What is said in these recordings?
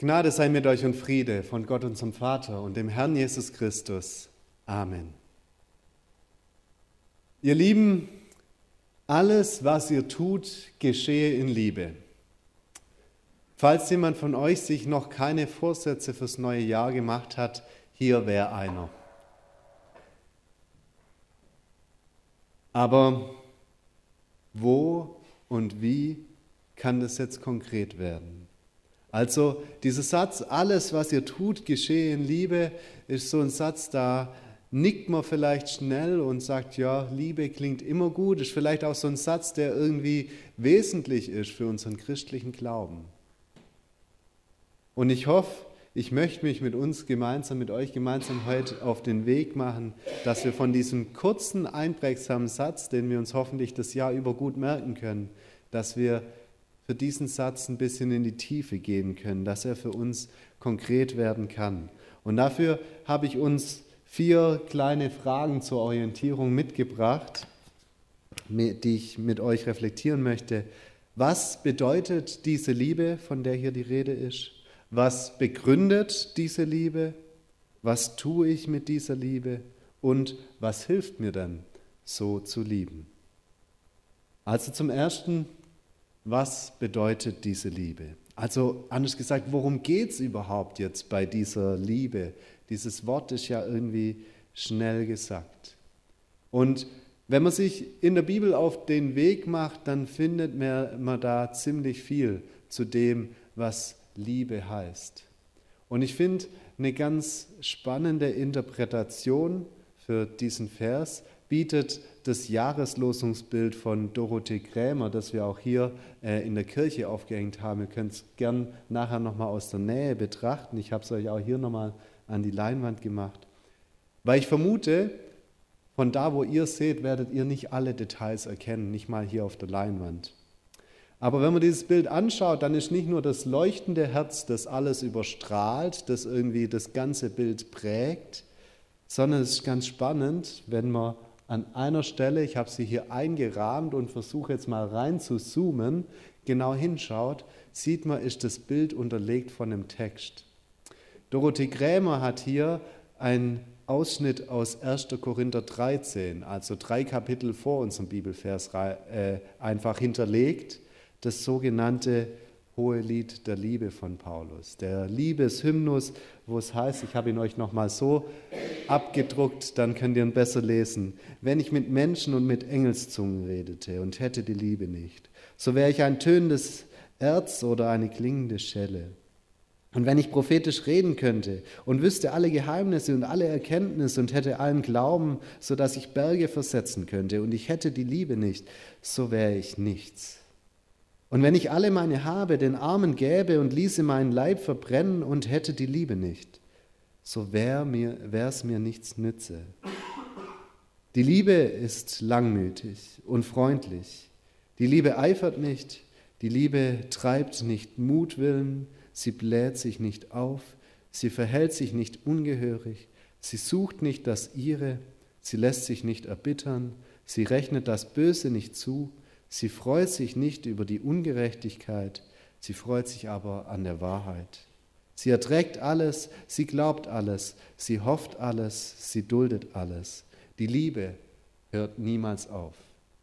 Gnade sei mit euch und Friede von Gott unserem Vater und dem Herrn Jesus Christus. Amen. Ihr Lieben, alles, was ihr tut, geschehe in Liebe. Falls jemand von euch sich noch keine Vorsätze fürs neue Jahr gemacht hat, hier wäre einer. Aber wo und wie kann das jetzt konkret werden? Also dieser Satz, alles, was ihr tut, geschehe in Liebe, ist so ein Satz, da nickt man vielleicht schnell und sagt, ja, Liebe klingt immer gut, ist vielleicht auch so ein Satz, der irgendwie wesentlich ist für unseren christlichen Glauben. Und ich hoffe, ich möchte mich mit euch gemeinsam heute auf den Weg machen, dass wir von diesem kurzen, einprägsamen Satz, den wir uns hoffentlich das Jahr über gut merken können, dass wir für diesen Satz ein bisschen in die Tiefe gehen können, dass er für uns konkret werden kann. Und dafür habe ich uns 4 kleine Fragen zur Orientierung mitgebracht, die ich mit euch reflektieren möchte. Was bedeutet diese Liebe, von der hier die Rede ist? Was begründet diese Liebe? Was tue ich mit dieser Liebe? Und was hilft mir dann, so zu lieben? Also zum Ersten, was bedeutet diese Liebe? Also anders gesagt, worum geht es überhaupt jetzt bei dieser Liebe? Dieses Wort ist ja irgendwie schnell gesagt. Und wenn man sich in der Bibel auf den Weg macht, dann findet man da ziemlich viel zu dem, was Liebe heißt. Und ich finde, eine ganz spannende Interpretation für diesen Vers bietet das Jahreslosungsbild von Dorothee Krämer, das wir auch hier in der Kirche aufgehängt haben. Ihr könnt es gern nachher nochmal aus der Nähe betrachten. Ich habe es euch auch hier nochmal an die Leinwand gemacht. Weil ich vermute, von da, wo ihr seht, werdet ihr nicht alle Details erkennen, nicht mal hier auf der Leinwand. Aber wenn man dieses Bild anschaut, dann ist nicht nur das leuchtende Herz, das alles überstrahlt, das irgendwie das ganze Bild prägt, sondern es ist ganz spannend, wenn man an einer Stelle, ich habe sie hier eingerahmt und versuche jetzt mal rein zu zoomen, genau hinschaut, sieht man, ist das Bild unterlegt von einem Text. Dorothee Krämer hat hier einen Ausschnitt aus 1. Korinther 13, also 3 Kapitel vor unserem Bibelvers, einfach hinterlegt, das sogenannte Hohelied der Liebe von Paulus, der Liebeshymnus, wo es heißt, ich habe ihn euch nochmal so abgedruckt, dann könnt ihr ihn besser lesen. Wenn ich mit Menschen und mit Engelszungen redete und hätte die Liebe nicht, so wäre ich ein tönendes Erz oder eine klingende Schelle. Und wenn ich prophetisch reden könnte und wüsste alle Geheimnisse und alle Erkenntnisse und hätte allen Glauben, sodass ich Berge versetzen könnte und ich hätte die Liebe nicht, so wäre ich nichts. Und wenn ich alle meine Habe den Armen gäbe und ließe meinen Leib verbrennen und hätte die Liebe nicht, so wär's mir nichts nütze. Die Liebe ist langmütig und freundlich. Die Liebe eifert nicht. Die Liebe treibt nicht Mutwillen. Sie bläht sich nicht auf. Sie verhält sich nicht ungehörig. Sie sucht nicht das Ihre. Sie lässt sich nicht erbittern. Sie rechnet das Böse nicht zu. Sie freut sich nicht über die Ungerechtigkeit, sie freut sich aber an der Wahrheit. Sie erträgt alles, sie glaubt alles, sie hofft alles, sie duldet alles. Die Liebe hört niemals auf.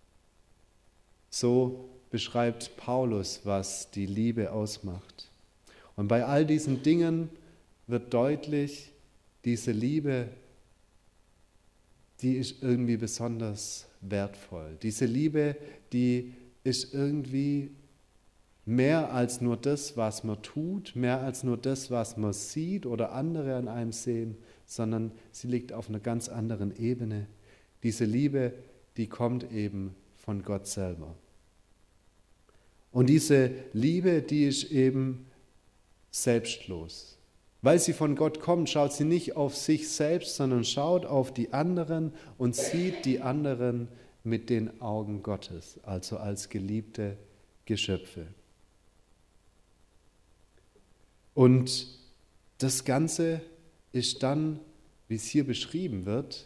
So beschreibt Paulus, was die Liebe ausmacht. Und bei all diesen Dingen wird deutlich, diese Liebe, die ist irgendwie besonders wertvoll. Diese Liebe, die ist irgendwie mehr als nur das, was man tut, mehr als nur das, was man sieht oder andere an einem sehen, sondern sie liegt auf einer ganz anderen Ebene. Diese Liebe, die kommt eben von Gott selber. Und diese Liebe, die ist eben selbstlos. Weil sie von Gott kommt, schaut sie nicht auf sich selbst, sondern schaut auf die anderen und sieht die anderen mit den Augen Gottes, also als geliebte Geschöpfe. Und das Ganze ist dann, wie es hier beschrieben wird,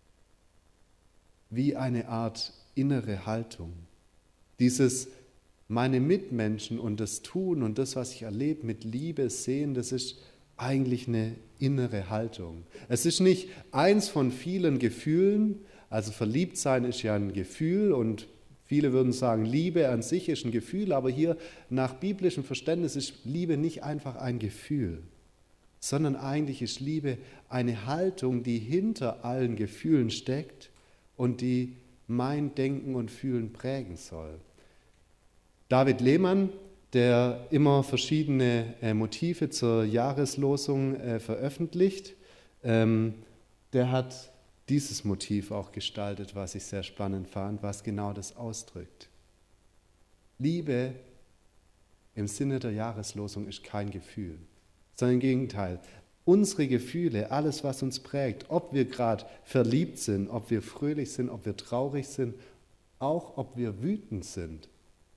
wie eine Art innere Haltung. Dieses meine Mitmenschen und das Tun und das, was ich erlebe, mit Liebe sehen, das ist eigentlich eine innere Haltung. Es ist nicht eins von vielen Gefühlen, also verliebt sein ist ja ein Gefühl und viele würden sagen, Liebe an sich ist ein Gefühl, aber hier nach biblischem Verständnis ist Liebe nicht einfach ein Gefühl, sondern eigentlich ist Liebe eine Haltung, die hinter allen Gefühlen steckt und die mein Denken und Fühlen prägen soll. David Lehmann, der immer verschiedene Motive zur Jahreslosung veröffentlicht, der hat dieses Motiv auch gestaltet, was ich sehr spannend fand, was genau das ausdrückt. Liebe im Sinne der Jahreslosung ist kein Gefühl, sondern im Gegenteil. Unsere Gefühle, alles, was uns prägt, ob wir gerade verliebt sind, ob wir fröhlich sind, ob wir traurig sind, auch ob wir wütend sind,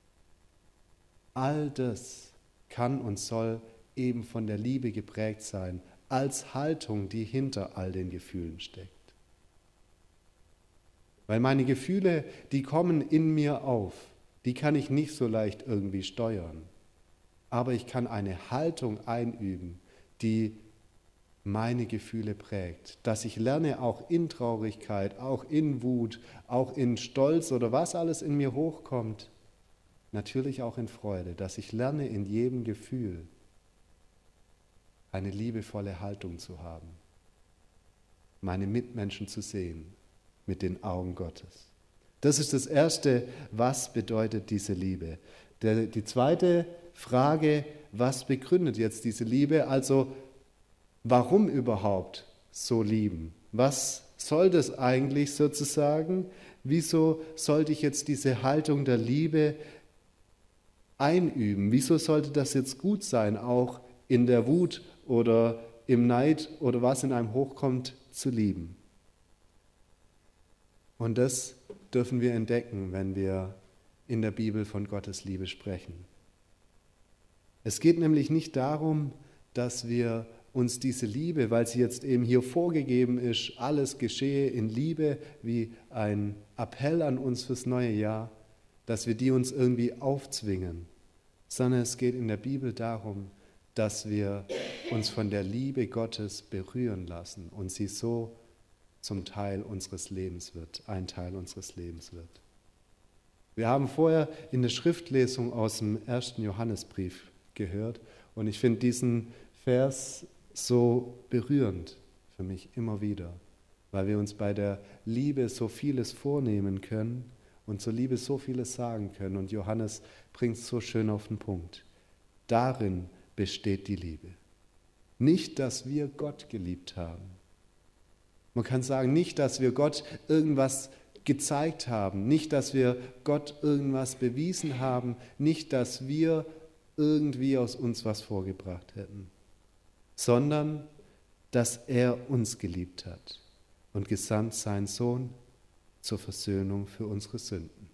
all das kann und soll eben von der Liebe geprägt sein, als Haltung, die hinter all den Gefühlen steckt. Weil meine Gefühle, die kommen in mir auf, die kann ich nicht so leicht irgendwie steuern. Aber ich kann eine Haltung einüben, die meine Gefühle prägt. Dass ich lerne, auch in Traurigkeit, auch in Wut, auch in Stolz oder was alles in mir hochkommt, natürlich auch in Freude, dass ich lerne, in jedem Gefühl eine liebevolle Haltung zu haben, meine Mitmenschen zu sehen mit den Augen Gottes. Das ist das Erste, was bedeutet diese Liebe. Die zweite Frage, was begründet jetzt diese Liebe? Also, warum überhaupt so lieben? Was soll das eigentlich sozusagen? Wieso sollte ich jetzt diese Haltung der Liebe einüben? Wieso sollte das jetzt gut sein, auch in der Wut oder im Neid oder was in einem hochkommt, zu lieben? Und das dürfen wir entdecken, wenn wir in der Bibel von Gottes Liebe sprechen. Es geht nämlich nicht darum, dass wir uns diese Liebe, weil sie jetzt eben hier vorgegeben ist, alles geschehe in Liebe, wie ein Appell an uns fürs neue Jahr, dass wir die uns irgendwie aufzwingen, sondern es geht in der Bibel darum, dass wir uns von der Liebe Gottes berühren lassen und sie so zum Teil unseres Lebens wird, ein Teil unseres Lebens wird. Wir haben vorher in der Schriftlesung aus dem 1. Johannesbrief gehört und ich finde diesen Vers so berührend für mich immer wieder, weil wir uns bei der Liebe so vieles vornehmen können und zur Liebe so vieles sagen können und Johannes bringt es so schön auf den Punkt. Darin besteht die Liebe. Nicht, dass wir Gott geliebt haben. Man kann sagen, nicht, dass wir Gott irgendwas gezeigt haben, nicht, dass wir Gott irgendwas bewiesen haben, nicht, dass wir irgendwie aus uns was vorgebracht hätten, sondern dass er uns geliebt hat und gesandt seinen Sohn zur Versöhnung für unsere Sünden.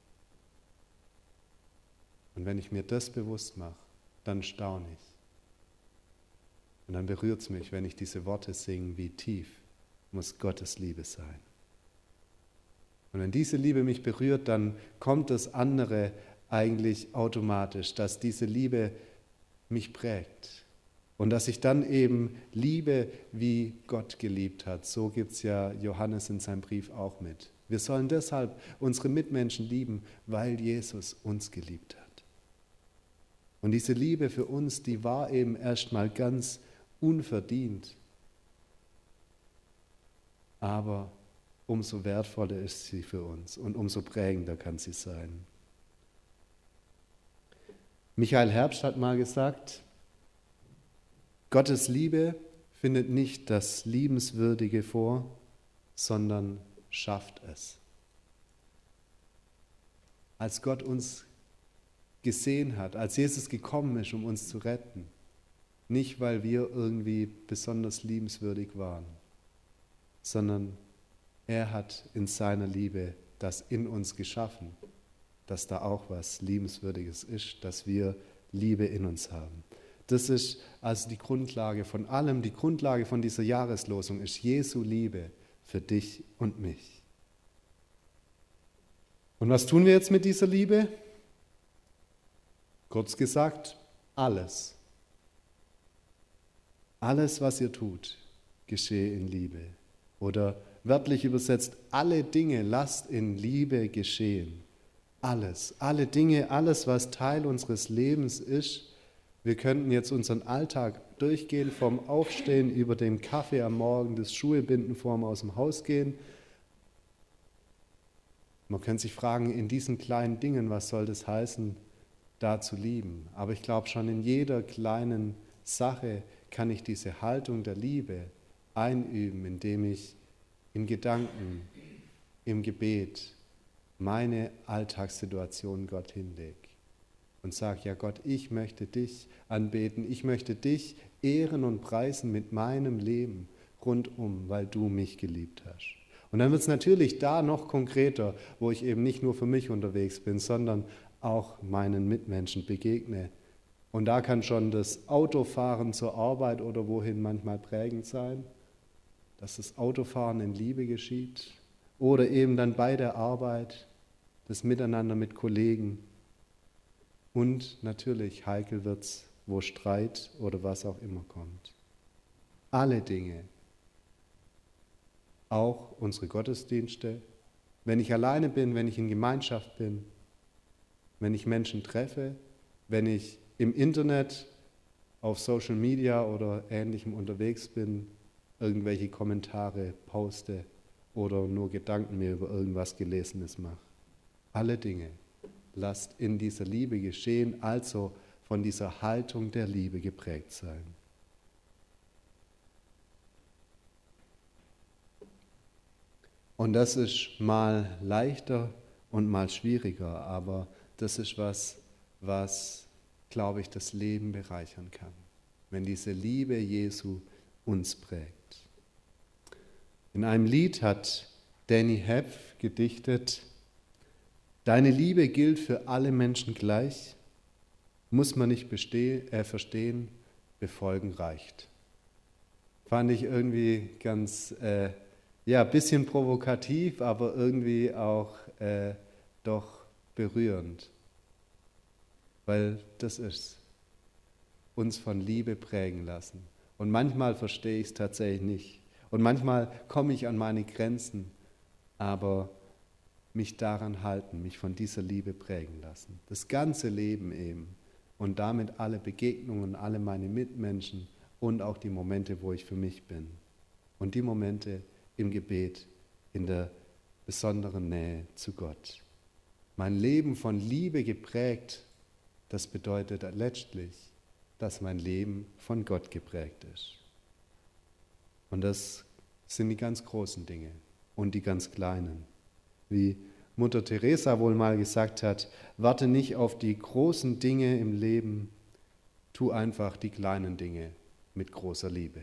Und wenn ich mir das bewusst mache, dann staune ich. Und dann berührt es mich, wenn ich diese Worte singe, wie tief muss Gottes Liebe sein. Und wenn diese Liebe mich berührt, dann kommt das andere eigentlich automatisch, dass diese Liebe mich prägt. Und dass ich dann eben liebe, wie Gott geliebt hat. So gibt es ja Johannes in seinem Brief auch mit. Wir sollen deshalb unsere Mitmenschen lieben, weil Jesus uns geliebt hat. Und diese Liebe für uns, die war eben erstmal ganz unverdient. Aber umso wertvoller ist sie für uns und umso prägender kann sie sein. Michael Herbst hat mal gesagt, Gottes Liebe findet nicht das Liebenswürdige vor, sondern schafft es. Als Gott uns gesehen hat, als Jesus gekommen ist, um uns zu retten, nicht weil wir irgendwie besonders liebenswürdig waren, sondern er hat in seiner Liebe das in uns geschaffen, dass da auch was Liebenswürdiges ist, dass wir Liebe in uns haben. Das ist also die Grundlage von allem, die Grundlage von dieser Jahreslosung ist Jesu Liebe für dich und mich. Und was tun wir jetzt mit dieser Liebe? Kurz gesagt, alles. Alles, was ihr tut, geschehe in Liebe. Oder wörtlich übersetzt, alle Dinge lasst in Liebe geschehen. Alles, alle Dinge, alles, was Teil unseres Lebens ist. Wir könnten jetzt unseren Alltag durchgehen, vom Aufstehen über den Kaffee am Morgen, das Schuhebinden vorm aus dem Haus gehen. Man könnte sich fragen, in diesen kleinen Dingen, was soll das heißen, da zu lieben? Aber ich glaube, schon in jeder kleinen Sache kann ich diese Haltung der Liebe einüben, indem ich in Gedanken, im Gebet meine Alltagssituation Gott hinlege und sage, ja Gott, ich möchte dich anbeten, ich möchte dich ehren und preisen mit meinem Leben rundum, weil du mich geliebt hast. Und dann wird es natürlich da noch konkreter, wo ich eben nicht nur für mich unterwegs bin, sondern auch meinen Mitmenschen begegne. Und da kann schon das Autofahren zur Arbeit oder wohin manchmal prägend sein, dass das Autofahren in Liebe geschieht. Oder eben dann bei der Arbeit, das Miteinander mit Kollegen. Und natürlich heikel wird's, wo Streit oder was auch immer kommt. Alle Dinge, auch unsere Gottesdienste, wenn ich alleine bin, wenn ich in Gemeinschaft bin, wenn ich Menschen treffe, wenn ich im Internet, auf Social Media oder Ähnlichem unterwegs bin, irgendwelche Kommentare poste oder nur Gedanken mir über irgendwas Gelesenes mache. Alle Dinge lasst in dieser Liebe geschehen, also von dieser Haltung der Liebe geprägt sein. Und das ist mal leichter und mal schwieriger, aber das ist was, glaube ich, das Leben bereichern kann, wenn diese Liebe Jesu uns prägt. In einem Lied hat Danny Hepf gedichtet: Deine Liebe gilt für alle Menschen gleich, muss man nicht verstehen, befolgen reicht. Fand ich irgendwie ganz, bisschen provokativ, aber irgendwie auch doch berührend. Weil das ist, uns von Liebe prägen lassen. Und manchmal verstehe ich es tatsächlich nicht. Und manchmal komme ich an meine Grenzen, aber mich daran halten, mich von dieser Liebe prägen lassen. Das ganze Leben eben und damit alle Begegnungen, alle meine Mitmenschen und auch die Momente, wo ich für mich bin. Und die Momente im Gebet, in der besonderen Nähe zu Gott. Mein Leben von Liebe geprägt, das bedeutet letztlich, dass mein Leben von Gott geprägt ist. Und das sind die ganz großen Dinge und die ganz kleinen. Wie Mutter Teresa wohl mal gesagt hat, warte nicht auf die großen Dinge im Leben, tu einfach die kleinen Dinge mit großer Liebe.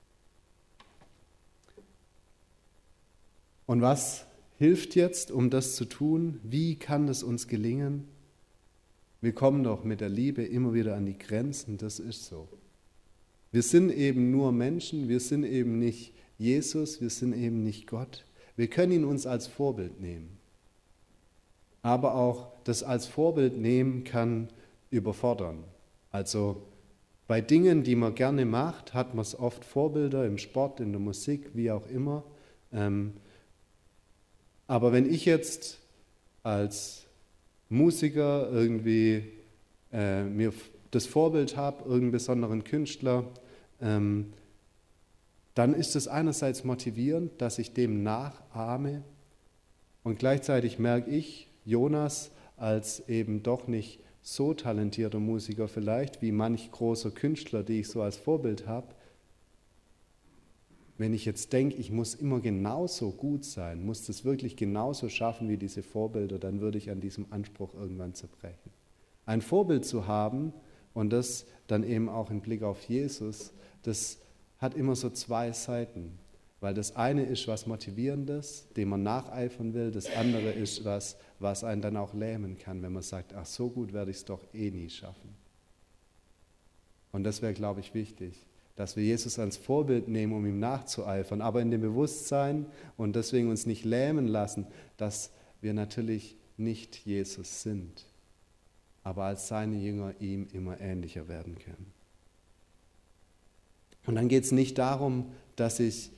Und was hilft jetzt, um das zu tun? Wie kann es uns gelingen? Wir kommen doch mit der Liebe immer wieder an die Grenzen, das ist so. Wir sind eben nur Menschen, wir sind eben nicht Jesus, wir sind eben nicht Gott. Wir können ihn uns als Vorbild nehmen. Aber auch das als Vorbild nehmen kann überfordern. Also bei Dingen, die man gerne macht, hat man oft Vorbilder im Sport, in der Musik, wie auch immer. Aber wenn ich jetzt als Musiker irgendwie mir das Vorbild habe, irgendeinen besonderen Künstler, dann ist es einerseits motivierend, dass ich dem nachahme und gleichzeitig merke ich, Jonas, als eben doch nicht so talentierter Musiker vielleicht, wie manch großer Künstler, die ich so als Vorbild habe, wenn ich jetzt denke, ich muss immer genauso gut sein, muss das wirklich genauso schaffen wie diese Vorbilder, dann würde ich an diesem Anspruch irgendwann zerbrechen. Ein Vorbild zu haben und das dann eben auch im Blick auf Jesus, das hat immer so zwei Seiten. Weil das eine ist was Motivierendes, dem man nacheifern will, das andere ist was einen dann auch lähmen kann, wenn man sagt, ach so gut werde ich es doch eh nie schaffen. Und das wäre, glaube ich, wichtig, dass wir Jesus als Vorbild nehmen, um ihm nachzueifern, aber in dem Bewusstsein und deswegen uns nicht lähmen lassen, dass wir natürlich nicht Jesus sind. aber als seine Jünger ihm immer ähnlicher werden können. Und dann geht es nicht darum, dass ich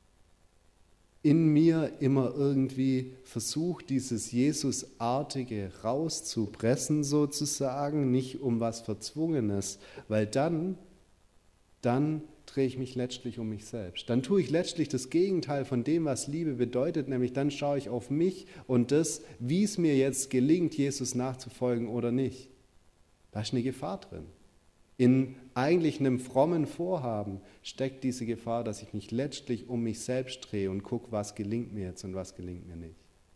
in mir immer irgendwie versuche, dieses Jesusartige rauszupressen sozusagen, nicht um was Verzwungenes, weil dann drehe ich mich letztlich um mich selbst. Dann tue ich letztlich das Gegenteil von dem, was Liebe bedeutet, nämlich dann schaue ich auf mich und das, wie es mir jetzt gelingt, Jesus nachzufolgen oder nicht. Da ist eine Gefahr drin. In eigentlich einem frommen Vorhaben steckt diese Gefahr, dass ich mich letztlich um mich selbst drehe und gucke, was gelingt mir jetzt und was gelingt mir nicht.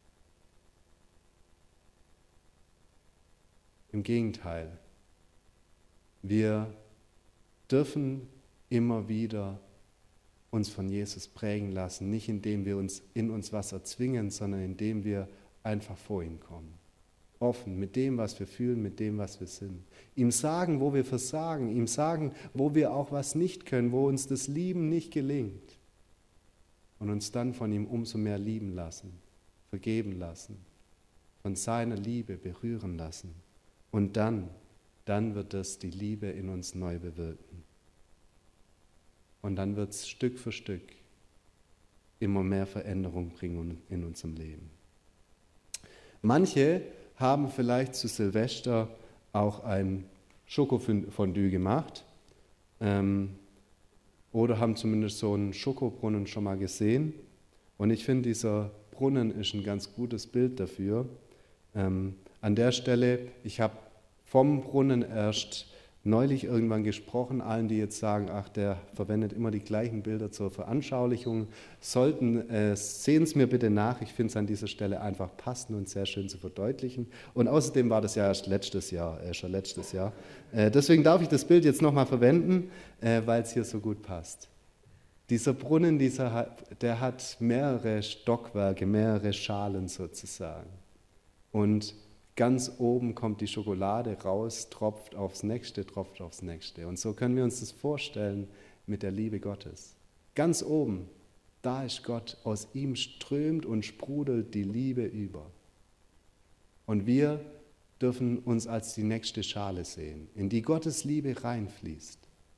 Im Gegenteil, wir dürfen immer wieder uns von Jesus prägen lassen, nicht indem wir uns in uns was erzwingen, sondern indem wir einfach vor ihn kommen. Offen mit dem, was wir fühlen, mit dem, was wir sind. Ihm sagen, wo wir versagen, ihm sagen, wo wir auch was nicht können, wo uns das Lieben nicht gelingt. Und uns dann von ihm umso mehr lieben lassen, vergeben lassen, von seiner Liebe berühren lassen. Und dann wird es die Liebe in uns neu bewirken. Und dann wird es Stück für Stück immer mehr Veränderung bringen in unserem Leben. Manche haben vielleicht zu Silvester auch ein Schokofondue gemacht oder haben zumindest so einen Schokobrunnen schon mal gesehen. Und ich finde, dieser Brunnen ist ein ganz gutes Bild dafür. An der Stelle, ich habe vom Brunnen erst neulich irgendwann gesprochen, allen, die jetzt sagen, ach, der verwendet immer die gleichen Bilder zur Veranschaulichung, sehen es mir bitte nach, ich finde es an dieser Stelle einfach passend und sehr schön zu verdeutlichen. Und außerdem war das ja erst letztes Jahr. Deswegen darf ich das Bild jetzt nochmal verwenden, weil es hier so gut passt. Dieser Brunnen, der hat mehrere Stockwerke, mehrere Schalen sozusagen. Und ganz oben kommt die Schokolade raus, tropft aufs Nächste. Und so können wir uns das vorstellen mit der Liebe Gottes. Ganz oben, da ist Gott, aus ihm strömt und sprudelt die Liebe über. Und wir dürfen uns als die nächste Schale sehen, in die Gottes Liebe reinfließt.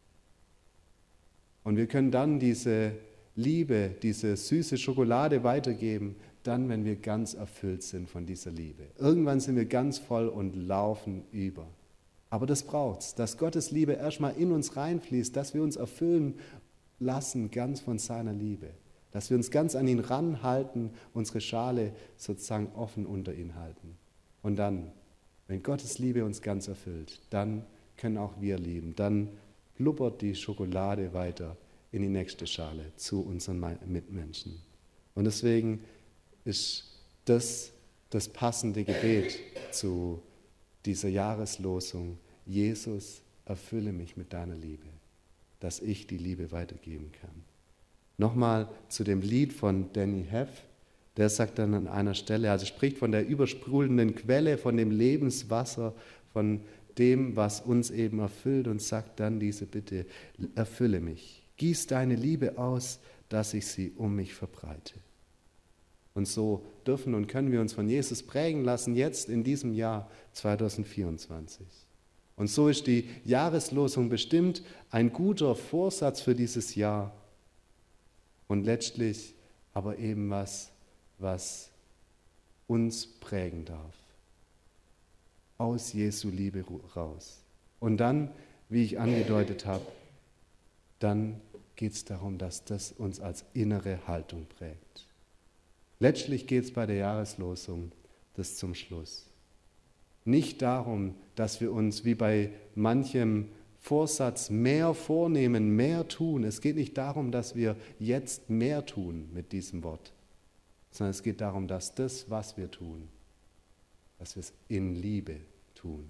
Und wir können dann diese Liebe, diese süße Schokolade weitergeben, dann, wenn wir ganz erfüllt sind von dieser Liebe. Irgendwann sind wir ganz voll und laufen über. Aber das braucht's, dass Gottes Liebe erstmal in uns reinfließt, dass wir uns erfüllen lassen ganz von seiner Liebe. Dass wir uns ganz an ihn ranhalten, unsere Schale sozusagen offen unter ihn halten. Und dann, wenn Gottes Liebe uns ganz erfüllt, dann können auch wir lieben. Dann blubbert die Schokolade weiter in die nächste Schale zu unseren Mitmenschen. Und deswegen ist das passende Gebet zu dieser Jahreslosung: Jesus, erfülle mich mit deiner Liebe, dass ich die Liebe weitergeben kann. Nochmal zu dem Lied von Danny Heff, der sagt dann an einer Stelle, also spricht von der übersprudelnden Quelle, von dem Lebenswasser, von dem, was uns eben erfüllt, und sagt dann diese Bitte: erfülle mich, gieß deine Liebe aus, dass ich sie um mich verbreite. Und so dürfen und können wir uns von Jesus prägen lassen, jetzt in diesem Jahr 2024. Und so ist die Jahreslosung bestimmt ein guter Vorsatz für dieses Jahr und letztlich aber eben was uns prägen darf. Aus Jesu Liebe raus. Und dann, wie ich angedeutet habe, dann geht es darum, dass das uns als innere Haltung prägt. Letztlich geht es bei der Jahreslosung das zum Schluss. Nicht darum, dass wir uns wie bei manchem Vorsatz mehr vornehmen, mehr tun. Es geht nicht darum, dass wir jetzt mehr tun mit diesem Wort, sondern es geht darum, dass das, was wir tun, dass wir es in Liebe tun.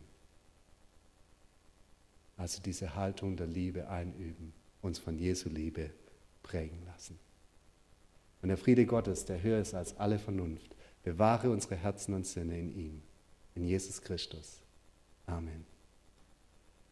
Also diese Haltung der Liebe einüben, uns von Jesu Liebe prägen lassen. Und der Friede Gottes, der höher ist als alle Vernunft, bewahre unsere Herzen und Sinne in ihm, in Jesus Christus. Amen.